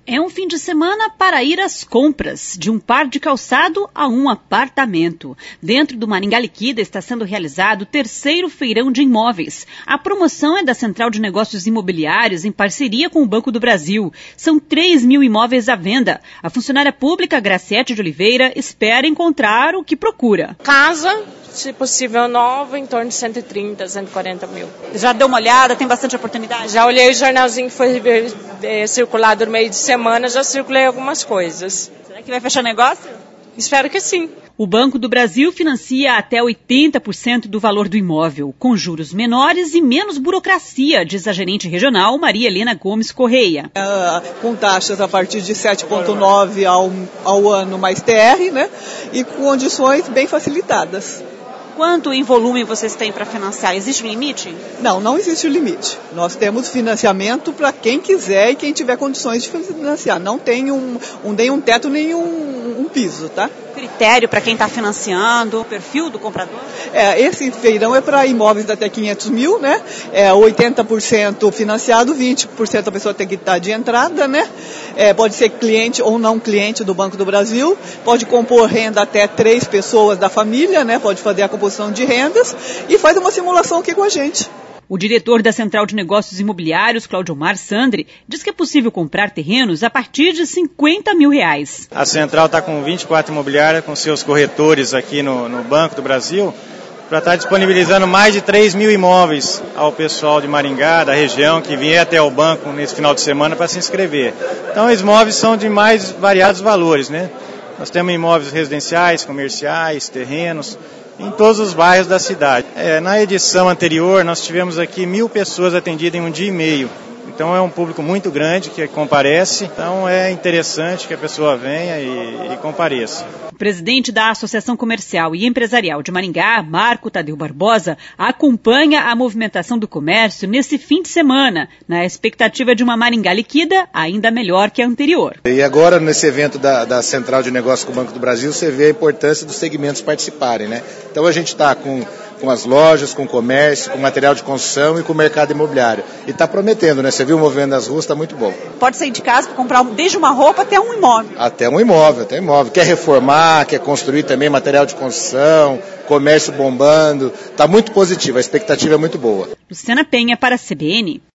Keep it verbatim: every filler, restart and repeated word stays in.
É um fim de semana para ir às compras, de um par de calçado a um apartamento. Dentro do Maringá Liquida está sendo realizado o terceiro feirão de imóveis. A promoção é da Central de Negócios Imobiliários em parceria com o Banco do Brasil. São três mil imóveis à venda. A funcionária pública Graciete de Oliveira espera encontrar o que procura. Casa, se possível nova, em torno de cento e trinta, cento e quarenta mil. Já deu uma olhada? Tem bastante oportunidade? Já olhei o jornalzinho que foi é, circulado no meio de semana, já circulei algumas coisas. Será que vai fechar negócio? Espero que sim. O Banco do Brasil financia até oitenta por cento do valor do imóvel, com juros menores e menos burocracia, diz a gerente regional Maria Helena Gomes Correia. Uh, com taxas a partir de sete vírgula nove ao, ao ano mais T R, né? E com condições bem facilitadas. Quanto em volume vocês têm para financiar? Existe um limite? Não, não existe o limite. Nós temos financiamento para quem quiser e quem tiver condições de financiar. Não tem um, um, nem um teto nem um, um piso, tá? Critério para quem está financiando, o perfil do comprador? É, esse feirão é para imóveis até quinhentos mil, né? É oitenta por cento financiado, vinte por cento a pessoa tem que estar de entrada, né? É, pode ser cliente ou não cliente do Banco do Brasil, pode compor renda até três pessoas da família, né? Pode fazer a composição de rendas e faz uma simulação aqui com a gente. O diretor da Central de Negócios Imobiliários, Claudiomar Sandri, diz que é possível comprar terrenos a partir de cinquenta mil reais. A Central está com vinte e quatro imobiliárias, com seus corretores aqui no, no Banco do Brasil, para estar tá disponibilizando mais de três mil imóveis ao pessoal de Maringá, da região, que vier até o banco nesse final de semana para se inscrever. Então, os imóveis são de mais variados valores, né? Nós temos imóveis residenciais, comerciais, terrenos, em todos os bairros da cidade. É, na edição anterior, nós tivemos aqui mil pessoas atendidas em um dia e meio. Então é um público muito grande que comparece, então é interessante que a pessoa venha e, e compareça. O presidente da Associação Comercial e Empresarial de Maringá, Marco Tadeu Barbosa, acompanha a movimentação do comércio nesse fim de semana, na expectativa de uma Maringá Liquida ainda melhor que a anterior. E agora, nesse evento da, da Central de Negócios com o Banco do Brasil, você vê a importância dos segmentos participarem, né? Então a gente está com, com as lojas, com o comércio, com material de construção e com o mercado imobiliário. E está prometendo, né? Você viu o movimento das ruas, está muito bom. Pode sair de casa para comprar desde uma roupa até um imóvel. Até um imóvel, até um imóvel. Quer reformar, quer construir também material de construção, comércio bombando. Está muito positivo, a expectativa é muito boa. Luciana Penha para a C B N.